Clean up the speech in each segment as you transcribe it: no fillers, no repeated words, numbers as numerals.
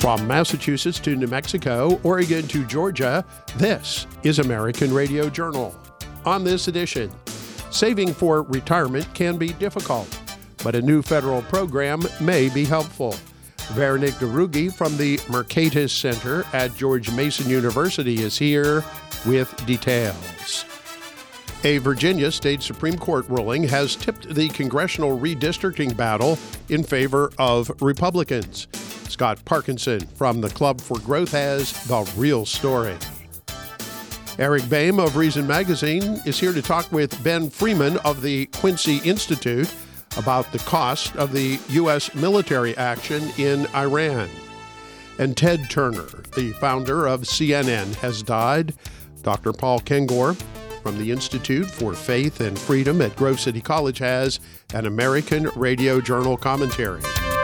From Massachusetts to New Mexico, Oregon to Georgia, this is American Radio Journal. On this edition, saving for retirement can be difficult, but a new federal program may be helpful. Veronique Derugy from the Mercatus Center at George Mason University is here with details. A Virginia State Supreme Court ruling has tipped the congressional redistricting battle in favor of Republicans. Scott Parkinson from the Club for Growth has the real story. Eric Boehm of Reason Magazine is here to talk with Ben Freeman of the Quincy Institute about the cost of the U.S. military action in Iran. And Ted Turner, the founder of CNN, has died. Dr. Paul Kengor from the Institute for Faith and Freedom at Grove City College has an American Radio Journal commentary.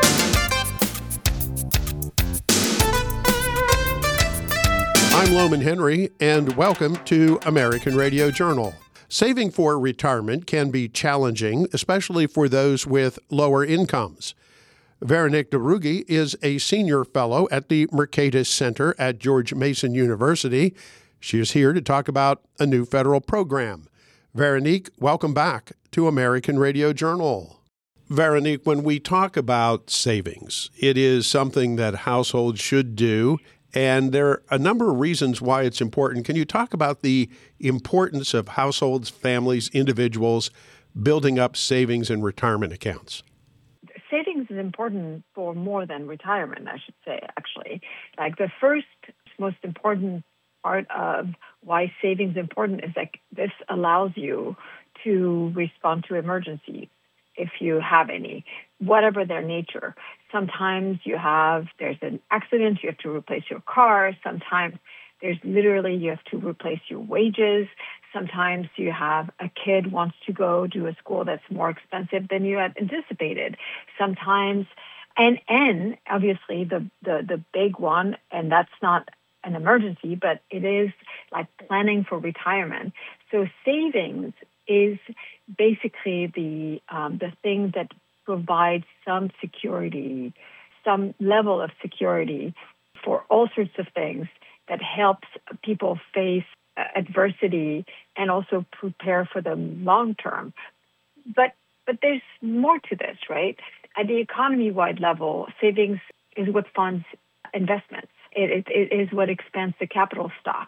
I'm Loman Henry, and welcome to American Radio Journal. Saving for retirement can be challenging, especially for those with lower incomes. Veronique Derugy is a senior fellow at the Mercatus Center at George Mason University. She is here to talk about a new federal program. Veronique, welcome back to American Radio Journal. Veronique, when we talk about savings, it is something that households should do, and there are a number of reasons why it's important. Can you talk about the importance of households, families, individuals building up savings and retirement accounts? Savings is important for more than retirement, I should say, actually. Like the first most important part of why savings is important is like this allows you to respond to emergencies if you have any, whatever their nature. Sometimes there's an accident, you have to replace your car. Sometimes you have to replace your wages. Sometimes you have a kid wants to go to a school that's more expensive than you had anticipated. Sometimes, and obviously the big one, and that's not an emergency, but it is like planning for retirement. So savings is basically the thing that provides some security, some level of security for all sorts of things that helps people face adversity and also prepare for the long term. But there's more to this, right? At the economy-wide level, savings is what funds investments. It is what expands the capital stock.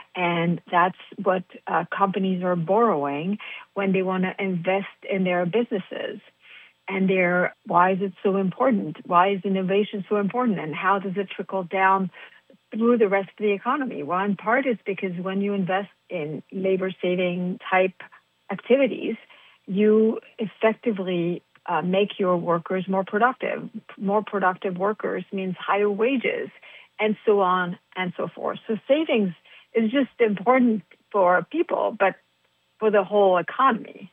And that's what companies are borrowing when they want to invest in their businesses. And why is it so important? Why is innovation so important? And how does it trickle down through the rest of the economy? Well, in part is because when you invest in labor-saving type activities, you effectively make your workers more productive. More productive workers means higher wages, and so on and so forth. So savings is just important for people, but for the whole economy.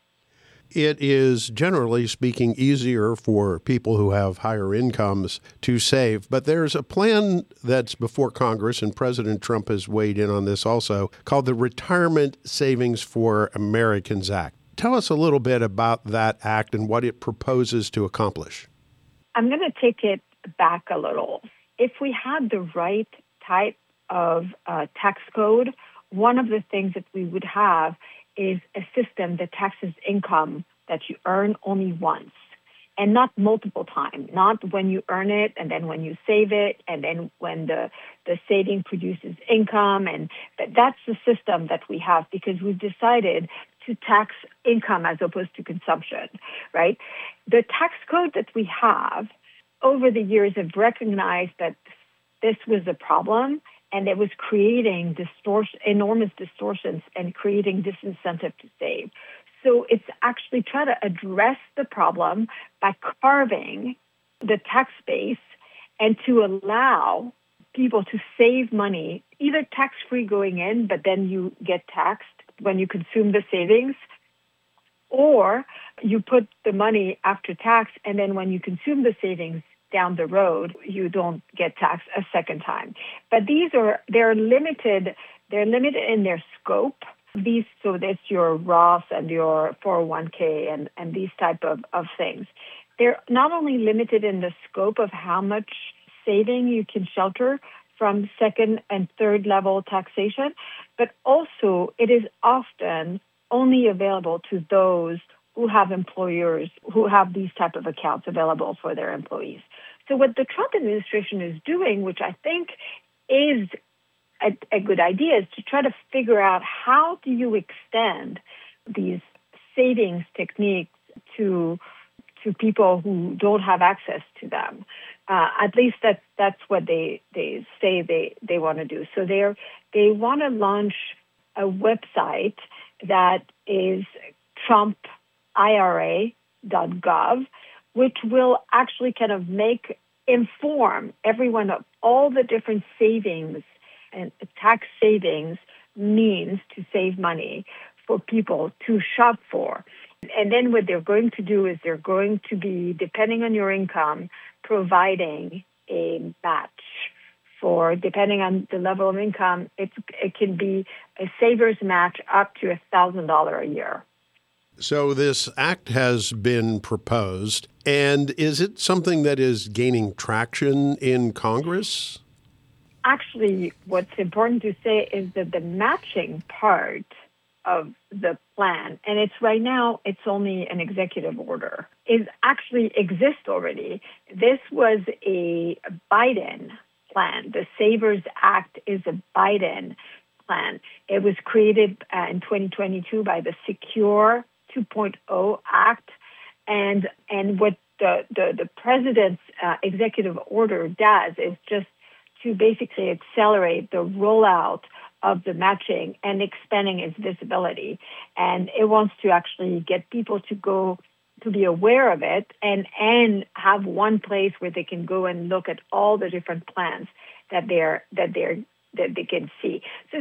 It is, generally speaking, easier for people who have higher incomes to save. But there's a plan that's before Congress, and President Trump has weighed in on this also, called the Retirement Savings for Americans Act. Tell us a little bit about that act and what it proposes to accomplish. I'm going to take it back a little. If we had the right type of tax code, one of the things that we would have is a system that taxes income that you earn only once and not multiple times, not when you earn it and then when you save it and then when the saving produces income. And that's the system that we have because we've decided to tax income as opposed to consumption, right? The tax code that we have over the years have recognized that this was a problem and it was creating enormous distortions and creating disincentive to save. So it's actually trying to address the problem by carving the tax base and to allow people to save money, either tax-free going in, but then you get taxed when you consume the savings, or you put the money after tax, and then when you consume the savings down the road, you don't get taxed a second time. But they're limited in their scope. So that's your Roth and your 401k and these type of things. They're not only limited in the scope of how much saving you can shelter from second and third level taxation, but also it is often only available to those who have employers who have these type of accounts available for their employees. So what the Trump administration is doing, which I think is a good idea, is to try to figure out how do you extend these savings techniques to people who don't have access to them. At least that's what they say they want to do. So they want to launch a website that is TrumpIRA.gov, which will actually kind of inform everyone of all the different savings and tax savings means to save money for people to shop for. And then what they're going to do is they're going to be, depending on your income, providing a match for, depending on the level of income, it can be a saver's match up to $1,000 a year. So this act has been proposed, and is it something that is gaining traction in Congress? Actually, what's important to say is that the matching part of the plan, and it's right now, it's only an executive order, is actually exists already. This was a Biden plan. The Savers Act is a Biden plan. It was created in 2022 by the Secure 2.0 Act, and what the president's executive order does is just to basically accelerate the rollout of the matching and expanding its visibility. And it wants to actually get people to be aware of it and have one place where they can go and look at all the different plans that they can see. So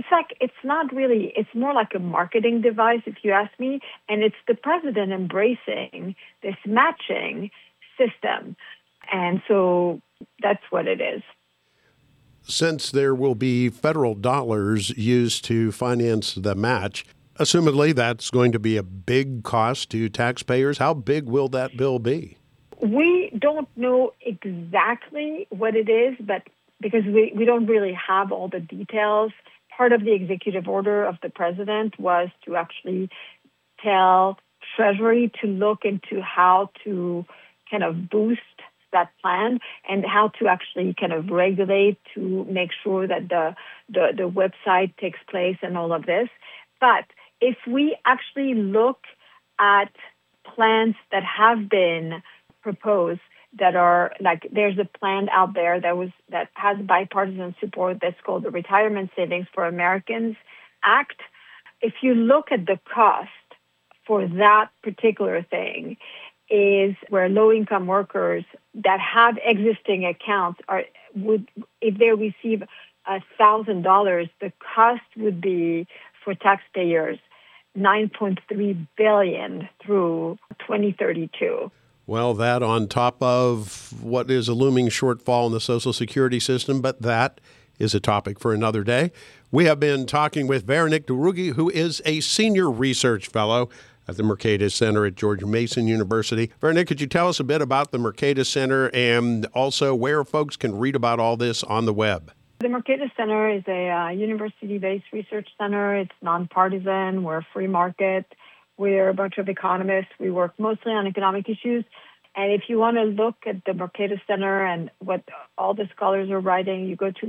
it's more like a marketing device, if you ask me, and it's the president embracing this matching system. And so that's what it is. Since there will be federal dollars used to finance the match, assumedly that's going to be a big cost to taxpayers. How big will that bill be? We don't know exactly what it is, but because we don't really have all the details. Part of the executive order of the president was to actually tell Treasury to look into how to kind of boost that plan and how to actually kind of regulate to make sure that the website takes place and all of this. But if we actually look at plans that have been proposed that are like, there's a plan out there that has bipartisan support that's called the Retirement Savings for Americans Act. If you look at the cost for that particular thing, is where low-income workers that have existing accounts if they receive $1,000, the cost would be for taxpayers $9.3 billion through 2032. Well, that on top of what is a looming shortfall in the Social Security system, but that is a topic for another day. We have been talking with Véronique Durugi, who is a senior research fellow at the Mercatus Center at George Mason University. Véronique, could you tell us a bit about the Mercatus Center and also where folks can read about all this on the web? The Mercatus Center is a university-based research center. It's nonpartisan. We're a free market. We're a bunch of economists. We work mostly on economic issues. And if you want to look at the Mercatus Center and what all the scholars are writing, you go to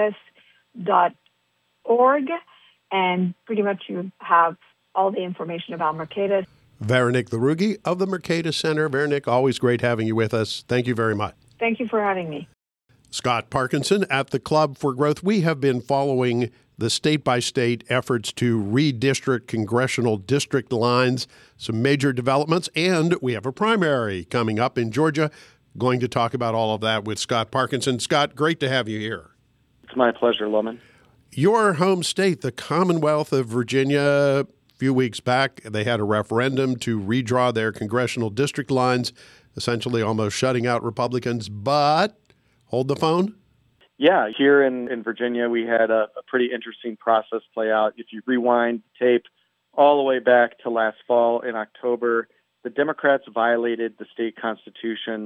mercatus.org, and pretty much you have all the information about Mercatus. Véronique Durugi of the Mercatus Center. Véronique, always great having you with us. Thank you very much. Thank you for having me. Scott Parkinson at the Club for Growth. We have been following the state-by-state efforts to redistrict congressional district lines, some major developments, and we have a primary coming up in Georgia. Going to talk about all of that with Scott Parkinson. Scott, great to have you here. It's my pleasure, Loman. Your home state, the Commonwealth of Virginia, a few weeks back, they had a referendum to redraw their congressional district lines, essentially almost shutting out Republicans, but hold the phone. Yeah, here in Virginia, we had a pretty interesting process play out. If you rewind the tape all the way back to last fall in October, the Democrats violated the state constitution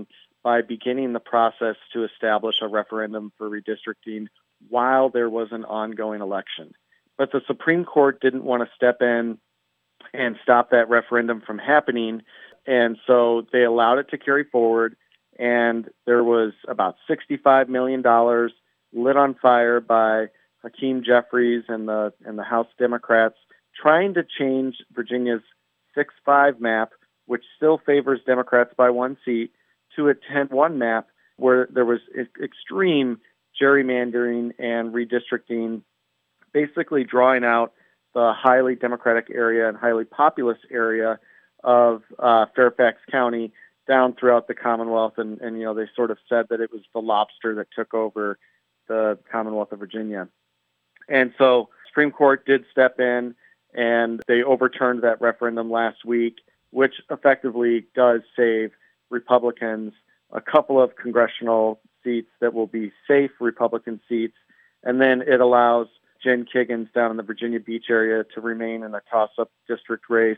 by beginning the process to establish a referendum for redistricting while there was an ongoing election. But the Supreme Court didn't want to step in and stop that referendum from happening, and so they allowed it to carry forward, and there was about $65 million lit on fire by Hakeem Jeffries and the House Democrats trying to change Virginia's 6-5 map, which still favors Democrats by one seat, to a 10-1 map where there was extreme gerrymandering and redistricting, basically drawing out the highly Democratic area and highly populous area of Fairfax County down throughout the Commonwealth. And they sort of said that it was the lobster that took over the Commonwealth of Virginia. And so Supreme Court did step in, and they overturned that referendum last week, which effectively does save Republicans a couple of congressional seats that will be safe Republican seats. And then it allows Jen Kiggins down in the Virginia Beach area to remain in a toss-up district race.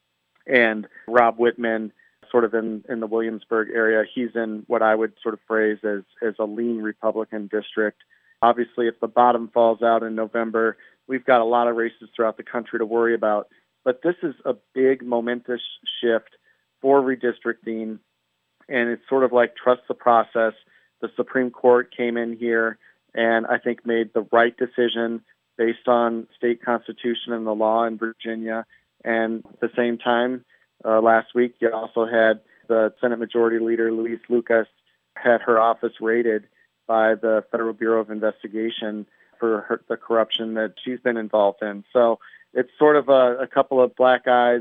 And Rob Whitman, sort of in the Williamsburg area, he's in what I would sort of phrase as a lean Republican district. Obviously, if the bottom falls out in November, we've got a lot of races throughout the country to worry about. But this is a big momentous shift for redistricting, and it's sort of like trust the process. The Supreme Court came in here and I think made the right decision based on state constitution and the law in Virginia. And at the same time, last week, you also had the Senate Majority Leader, Louise Lucas, had her office raided by the Federal Bureau of Investigation for the corruption that she's been involved in. So it's sort of a couple of black eyes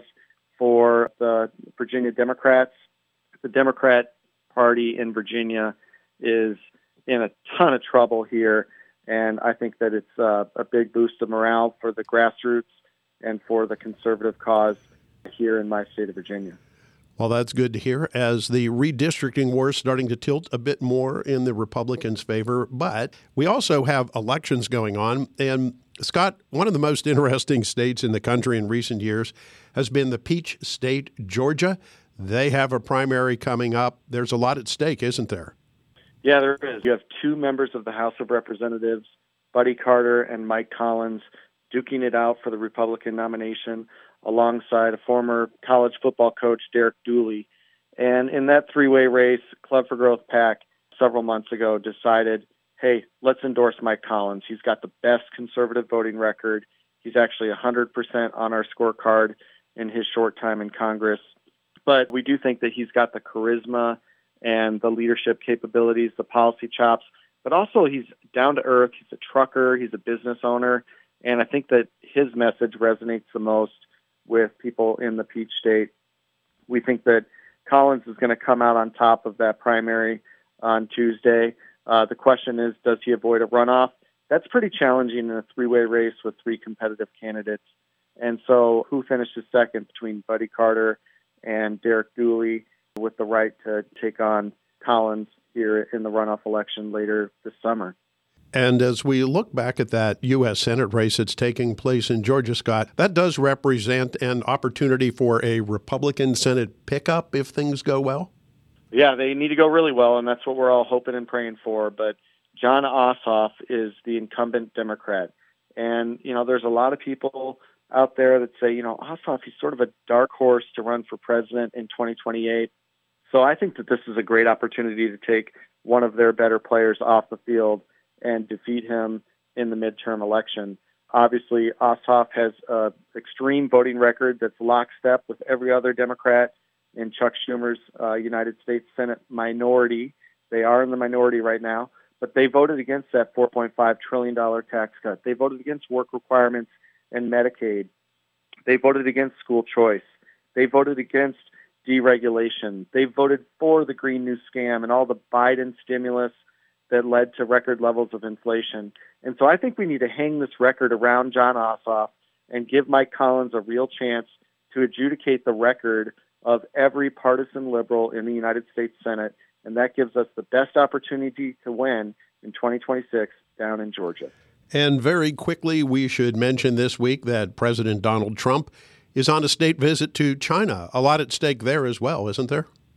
for the Virginia Democrats. The Democrat Party in Virginia is in a ton of trouble here, and I think that it's a big boost of morale for the grassroots and for the conservative cause here in my state of Virginia. Well, that's good to hear, as the redistricting war is starting to tilt a bit more in the Republicans' favor. But we also have elections going on. And, Scott, one of the most interesting states in the country in recent years has been the Peach State, Georgia. They have a primary coming up. There's a lot at stake, isn't there? Yeah, there is. You have two members of the House of Representatives, Buddy Carter and Mike Collins, duking it out for the Republican nomination alongside a former college football coach, Derek Dooley. And in that three-way race, Club for Growth PAC several months ago decided, hey, let's endorse Mike Collins. He's got the best conservative voting record. He's actually 100% on our scorecard in his short time in Congress. But we do think that he's got the charisma and the leadership capabilities, the policy chops, but also he's down to earth. He's a trucker. He's a business owner. And I think that his message resonates the most with people in the Peach State. We think that Collins is going to come out on top of that primary on Tuesday. The question is, does he avoid a runoff? That's pretty challenging in a three-way race with three competitive candidates. And so who finishes second between Buddy Carter and Derek Dooley with the right to take on Collins here in the runoff election later this summer? And as we look back at that U.S. Senate race that's taking place in Georgia, Scott, that does represent an opportunity for a Republican Senate pickup if things go well? Yeah, they need to go really well, and that's what we're all hoping and praying for. But Jon Ossoff is the incumbent Democrat. And, there's a lot of people out there that say, Ossoff, he's sort of a dark horse to run for president in 2028. So I think that this is a great opportunity to take one of their better players off the field and defeat him in the midterm election. Obviously, Ossoff has an extreme voting record that's lockstep with every other Democrat in Chuck Schumer's United States Senate minority. They are in the minority right now, but they voted against that $4.5 trillion tax cut. They voted against work requirements and Medicaid. They voted against school choice. They voted against deregulation. They voted for the Green New Scam and all the Biden stimulus that led to record levels of inflation. And so I think we need to hang this record around Jon Ossoff and give Mike Collins a real chance to adjudicate the record of every partisan liberal in the United States Senate. And that gives us the best opportunity to win in 2026 down in Georgia. And very quickly, we should mention this week that President Donald Trump is on a state visit to China. A lot at stake there as well, isn't there?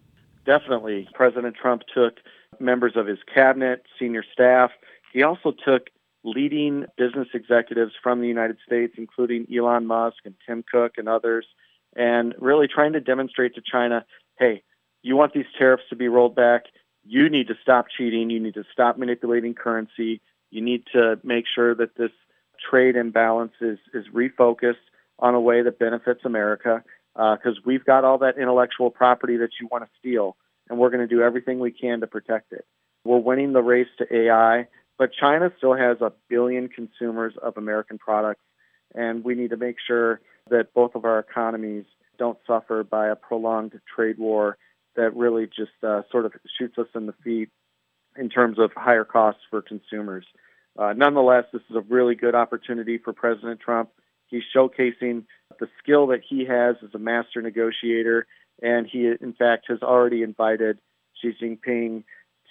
definitely. President Trump took members of his cabinet, senior staff. He also took leading business executives from the United States, including Elon Musk and Tim Cook and others, and really trying to demonstrate to China, hey, you want these tariffs to be rolled back, you need to stop cheating, you need to stop manipulating currency, you need to make sure that this trade imbalance is refocused on a way that benefits America, because we've got all that intellectual property that you want to steal, and we're going to do everything we can to protect it. We're winning the race to AI, but China still has 1 billion consumers of American products, and we need to make sure that both of our economies don't suffer by a prolonged trade war that really just sort of shoots us in the feet in terms of higher costs for consumers. Nonetheless, this is a really good opportunity for President Trump. He's showcasing the skill that he has as a master negotiator, and he, in fact, has already invited Xi Jinping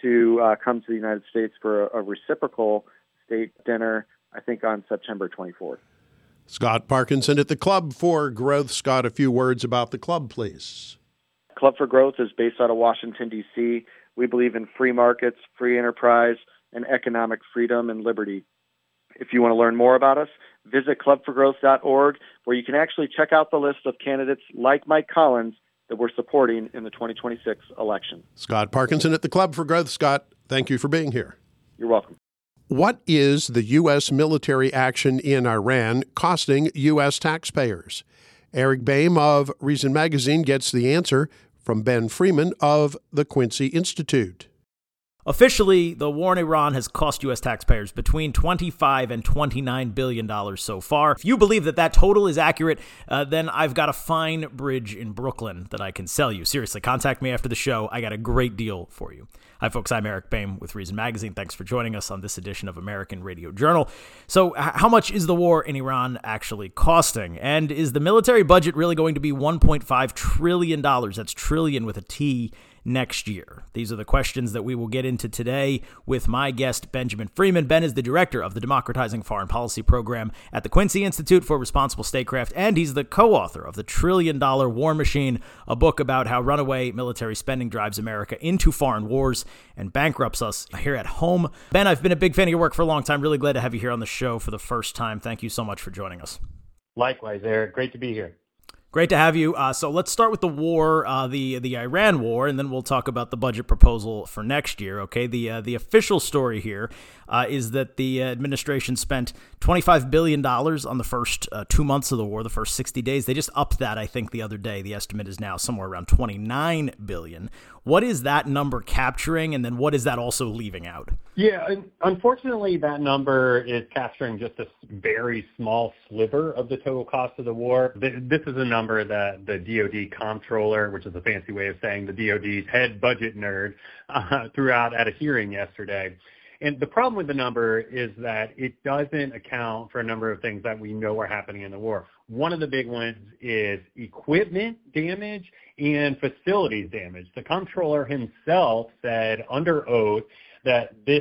to come to the United States for a reciprocal state dinner, I think on September 24th. Scott Parkinson at the Club for Growth. Scott, a few words about the club, please. Club for Growth is based out of Washington, D.C. We believe in free markets, free enterprise, and economic freedom and liberty. If you want to learn more about us, visit clubforgrowth.org, where you can actually check out the list of candidates like Mike Collins that we're supporting in the 2026 election. Scott Parkinson at the Club for Growth. Scott, thank you for being here. You're welcome. What is the U.S. military action in Iran costing U.S. taxpayers? Eric Boehm of Reason Magazine gets the answer from Ben Freeman of the Quincy Institute. Officially, the war in Iran has cost U.S. taxpayers between $25 and $29 billion so far. If you believe that total is accurate, then I've got a fine bridge in Brooklyn that I can sell you. Seriously, contact me after the show. I got a great deal for you. Hi, folks. I'm Eric Boehm with Reason Magazine. Thanks for joining us on this edition of American Radio Journal. So how much is the war in Iran actually costing? And is the military budget really going to be $1.5 trillion? That's trillion with a T next year. These are the questions that we will get into today with my guest, Benjamin Freeman. Ben is the director of the Democratizing Foreign Policy program at the Quincy Institute for Responsible Statecraft, and he's the co-author of The $1 Trillion War Machine, a book about how runaway military spending drives America into foreign wars and bankrupts us here at home. Ben, I've been a big fan of your work for a long time. Really glad to have you here on the show for the first time. Thank you so much for joining us. Likewise, Eric. Great to be here. Great to have you. So let's start with the war, the Iran war, and then we'll talk about the budget proposal for next year. Okay, the official story here is that the administration spent $25 billion on the first 2 months of the war, the first 60 days. They just upped that, I think, the other day. The estimate is now somewhere around $29 billion. What is that number capturing, and then what is that also leaving out? Yeah, unfortunately, that number is capturing just a very small sliver of the total cost of the war. This is a number that the DoD comptroller, which is a fancy way of saying the DoD's head budget nerd, threw out at a hearing yesterday. And the problem with the number is that it doesn't account for a number of things that we know are happening in the war. One of the big ones is equipment damage and facilities damage. The comptroller himself said under oath that this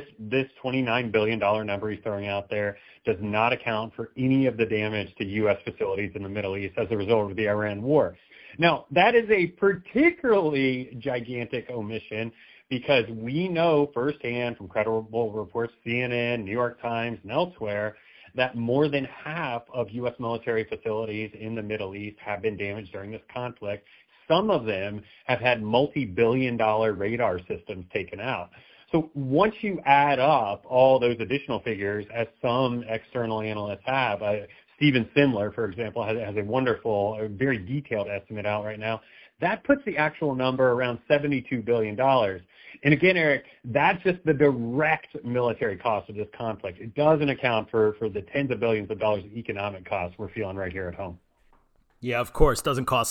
$29 billion number he's throwing out there does not account for any of the damage to U.S. facilities in the Middle East as a result of the Iran war. Now, that is a particularly gigantic omission because we know firsthand from credible reports, CNN, New York Times, and elsewhere, that more than half of U.S. military facilities in the Middle East have been damaged during this conflict. Some of them have had multi-billion-dollar radar systems taken out. So once you add up all those additional figures, as some external analysts have, Stephen Simler, for example, has a wonderful, very detailed estimate out right now, that puts the actual number around $72 billion. And again, Eric, that's just the direct military cost of this conflict. It doesn't account for the tens of billions of dollars of economic costs we're feeling right here at home. Yeah, of course. Doesn't count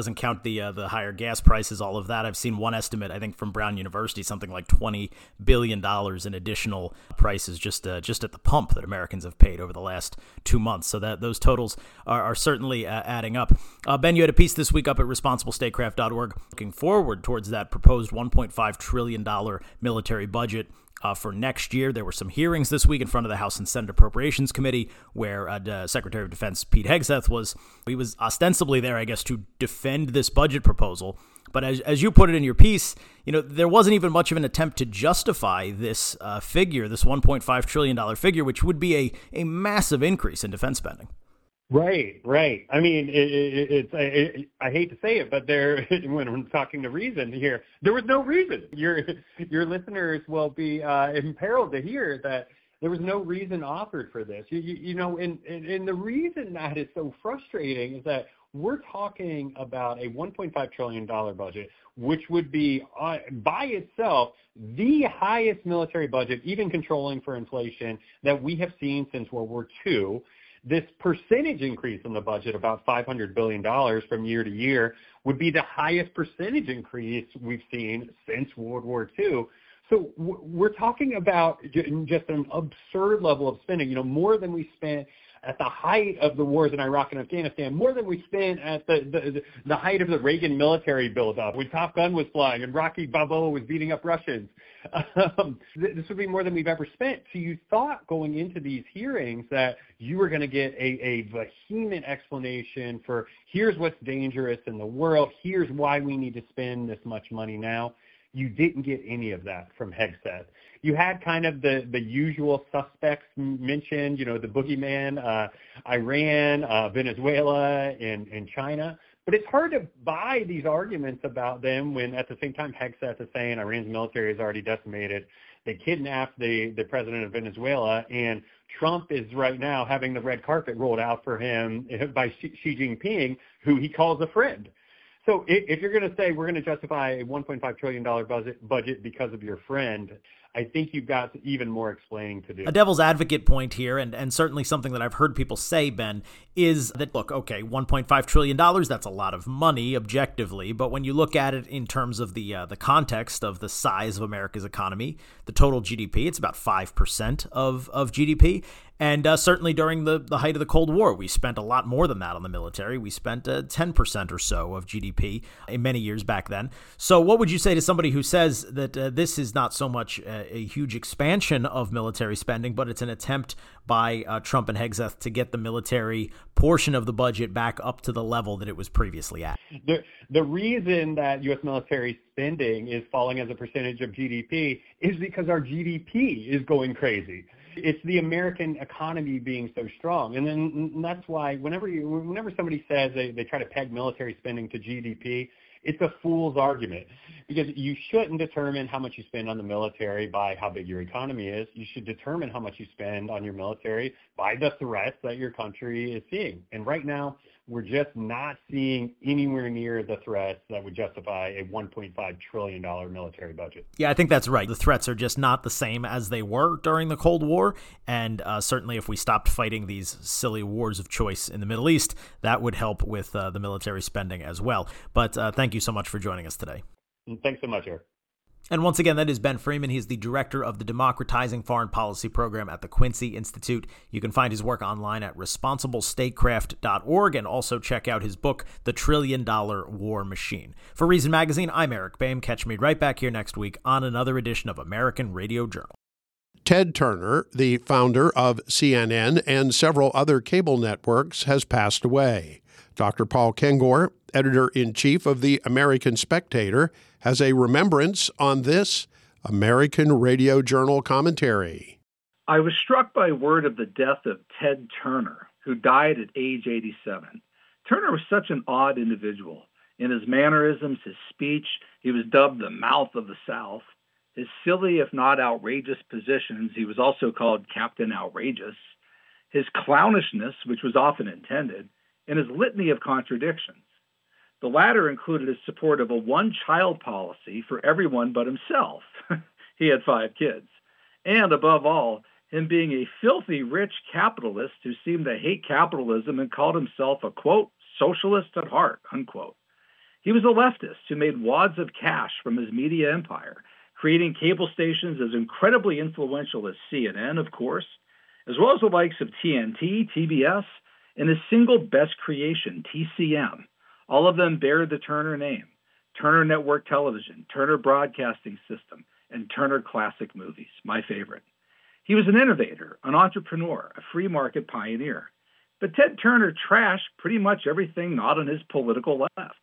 the higher gas prices, all of that. I've seen one estimate, I think, from Brown University, something like $20 billion in additional prices just at the pump that Americans have paid over the last 2 months. So that those totals are certainly adding up. Ben, you had a piece this week up at responsiblestatecraft.org looking forward towards that proposed $1.5 trillion military budget for next year. There were some hearings this week in front of the House and Senate Appropriations Committee where Secretary of Defense Pete Hegseth was ostensibly there, I guess, to defend this budget proposal. But as you put it in your piece, there wasn't even much of an attempt to justify this figure, this $1.5 trillion figure, which would be a massive increase in defense spending. Right. I mean, I hate to say it, but when I'm talking to reason here, there was no reason. Your listeners will be imperiled to hear that there was no reason offered for this. And the reason that is so frustrating is that we're talking about a $1.5 trillion budget, which would be by itself the highest military budget, even controlling for inflation, that we have seen since World War II. This percentage increase in the budget, about $500 billion from year to year, would be the highest percentage increase we've seen since World War II. So we're talking about just an absurd level of spending, more than we spent at the height of the wars in Iraq and Afghanistan, more than we spent at the height of the Reagan military buildup, when Top Gun was flying and Rocky Balboa was beating up Russians. This would be more than we've ever spent. So you thought going into these hearings that you were going to get a vehement explanation for here's what's dangerous in the world, here's why we need to spend this much money now. You didn't get any of that from Hegseth. You had kind of the usual suspects mentioned, the boogeyman, Iran, Venezuela, and China. But it's hard to buy these arguments about them when at the same time Hegseth is saying Iran's military is already decimated. They kidnapped the president of Venezuela, and Trump is right now having the red carpet rolled out for him by Xi Jinping, who he calls a friend. So if you're going to say we're going to justify a $1.5 trillion budget because of your friend, I think you've got even more explaining to do. A devil's advocate point here, and certainly something that I've heard people say, Ben, is that, look, okay, $1.5 trillion, that's a lot of money objectively, but when you look at it in terms of the context of the size of America's economy, the total GDP, it's about 5% of GDP. And certainly during the height of the Cold War, we spent a lot more than that on the military. We spent 10% or so of GDP in many years back then. So what would you say to somebody who says that this is not so much a huge expansion of military spending, but it's an attempt by Trump and Hegseth to get the military portion of the budget back up to the level that it was previously at? The reason that U.S. military spending is falling as a percentage of GDP is because our GDP is going crazy. It's the American economy being so strong. And that's why whenever somebody says they try to peg military spending to GDP, it's a fool's argument, because you shouldn't determine how much you spend on the military by how big your economy is. You should determine how much you spend on your military by the threats that your country is seeing. And right now, we're just not seeing anywhere near the threats that would justify a $1.5 trillion military budget. Yeah, I think that's right. The threats are just not the same as they were during the Cold War. And certainly if we stopped fighting these silly wars of choice in the Middle East, that would help with the military spending as well. But thank you so much for joining us today. Thanks so much, Eric. And once again, that is Ben Freeman. He's the director of the Democratizing Foreign Policy program at the Quincy Institute. You can find his work online at responsiblestatecraft.org and also check out his book, The $1 Trillion War Machine. For Reason Magazine, I'm Eric Boehm. Catch me right back here next week on another edition of American Radio Journal. Ted Turner, the founder of CNN and several other cable networks, has passed away. Dr. Paul Kengor, editor-in-chief of the American Spectator, has a remembrance on this American Radio Journal commentary. I was struck by word of the death of Ted Turner, who died at age 87. Turner was such an odd individual. In his mannerisms, his speech, he was dubbed the mouth of the South. His silly, if not outrageous positions, he was also called Captain Outrageous. His clownishness, which was often intended, and his litany of contradictions. The latter included his support of a one-child policy for everyone but himself. He had 5 kids. And above all, him being a filthy rich capitalist who seemed to hate capitalism and called himself a, quote, socialist at heart, unquote. He was a leftist who made wads of cash from his media empire, creating cable stations as incredibly influential as CNN, of course, as well as the likes of TNT, TBS, and his single best creation, TCM. All of them bear the Turner name: Turner Network Television, Turner Broadcasting System, and Turner Classic Movies, my favorite. He was an innovator, an entrepreneur, a free market pioneer. But Ted Turner trashed pretty much everything not on his political left.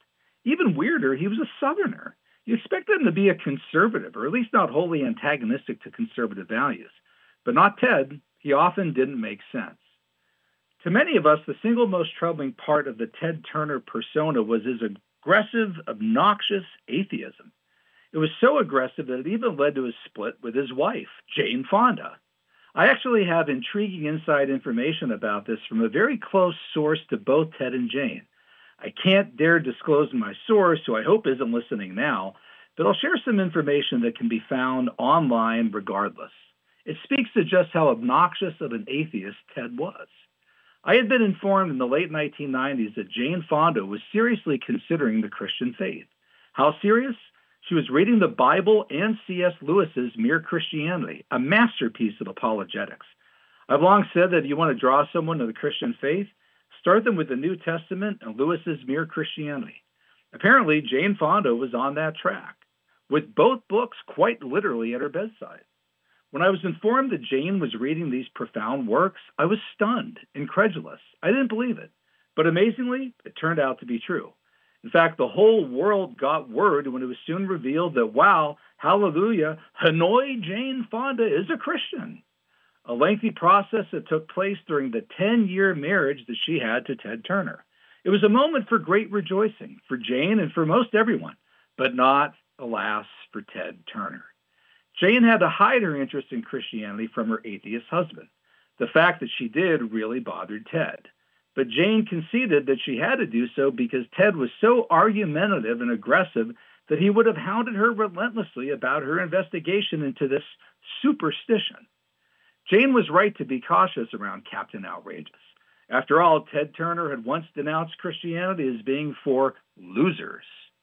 Even weirder, he was a Southerner. You expect him to be a conservative, or at least not wholly antagonistic to conservative values. But not Ted. He often didn't make sense. To many of us, the single most troubling part of the Ted Turner persona was his aggressive, obnoxious atheism. It was so aggressive that it even led to a split with his wife, Jane Fonda. I actually have intriguing inside information about this from a very close source to both Ted and Jane. I can't dare disclose my source, who I hope isn't listening now, but I'll share some information that can be found online regardless. It speaks to just how obnoxious of an atheist Ted was. I had been informed in the late 1990s that Jane Fonda was seriously considering the Christian faith. How serious? She was reading the Bible and C.S. Lewis's Mere Christianity, a masterpiece of apologetics. I've long said that if you want to draw someone to the Christian faith, start them with the New Testament and Lewis's Mere Christianity. Apparently, Jane Fonda was on that track, with both books quite literally at her bedside. When I was informed that Jane was reading these profound works, I was stunned, incredulous. I didn't believe it. But amazingly, it turned out to be true. In fact, the whole world got word when it was soon revealed that, wow, hallelujah, Hanoi Jane Fonda is a Christian. A lengthy process that took place during the 10-year marriage that she had to Ted Turner. It was a moment for great rejoicing for Jane and for most everyone, but not, alas, for Ted Turner. Jane had to hide her interest in Christianity from her atheist husband. The fact that she did really bothered Ted. But Jane conceded that she had to do so because Ted was so argumentative and aggressive that he would have hounded her relentlessly about her investigation into this superstition. Jane was right to be cautious around Captain Outrageous. After all, Ted Turner had once denounced Christianity as being for losers.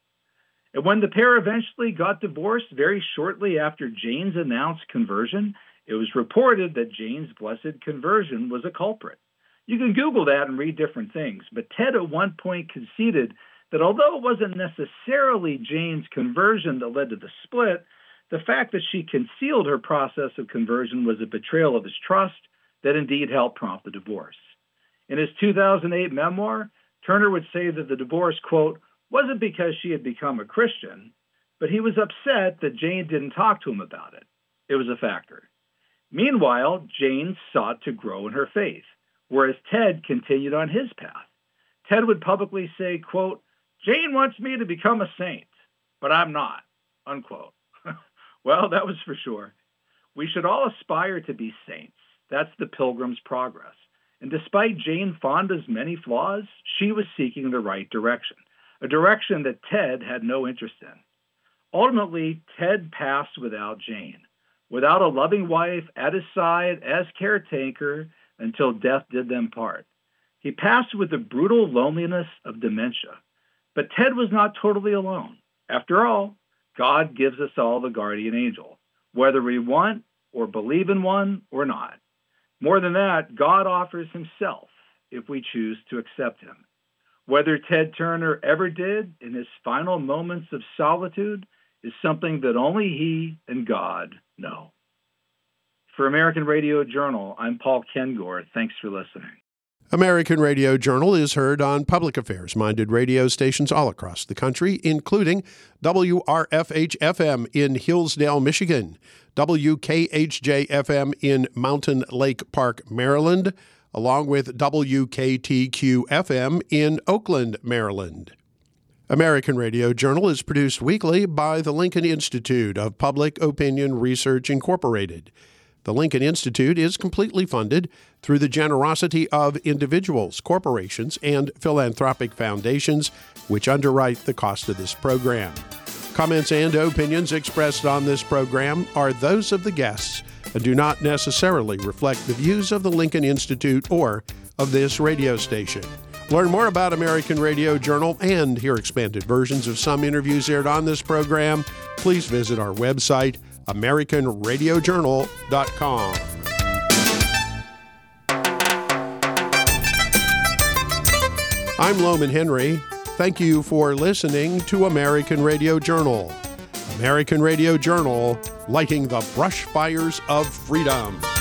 And when the pair eventually got divorced very shortly after Jane's announced conversion, it was reported that Jane's blessed conversion was a culprit. You can Google that and read different things, but Ted at one point conceded that although it wasn't necessarily Jane's conversion that led to the split, the fact that she concealed her process of conversion was a betrayal of his trust that indeed helped prompt the divorce. In his 2008 memoir, Turner would say that the divorce, quote, wasn't because she had become a Christian, but he was upset that Jane didn't talk to him about it. It was a factor. Meanwhile, Jane sought to grow in her faith, whereas Ted continued on his path. Ted would publicly say, quote, Jane wants me to become a saint, but I'm not, unquote. Well, that was for sure. We should all aspire to be saints. That's the Pilgrim's Progress. And despite Jane Fonda's many flaws, she was seeking the right direction, a direction that Ted had no interest in. Ultimately, Ted passed without Jane, without a loving wife at his side as caretaker until death did them part. He passed with the brutal loneliness of dementia. But Ted was not totally alone. After all, God gives us all the guardian angel, whether we want or believe in one or not. More than that, God offers himself if we choose to accept him. Whether Ted Turner ever did in his final moments of solitude is something that only he and God know. For American Radio Journal, I'm Paul Kengor. Thanks for listening. American Radio Journal is heard on public affairs-minded radio stations all across the country, including WRFH-FM in Hillsdale, Michigan, WKHJ-FM in Mountain Lake Park, Maryland, along with WKTQ-FM in Oakland, Maryland. American Radio Journal is produced weekly by the Lincoln Institute of Public Opinion Research, Incorporated. The Lincoln Institute is completely funded through the generosity of individuals, corporations, and philanthropic foundations, which underwrite the cost of this program. Comments and opinions expressed on this program are those of the guests and do not necessarily reflect the views of the Lincoln Institute or of this radio station. Learn more about American Radio Journal and hear expanded versions of some interviews aired on this program. Please visit our website, AmericanRadioJournal.com. I'm Loman Henry. Thank you for listening to American Radio Journal. American Radio Journal, lighting the brush fires of freedom.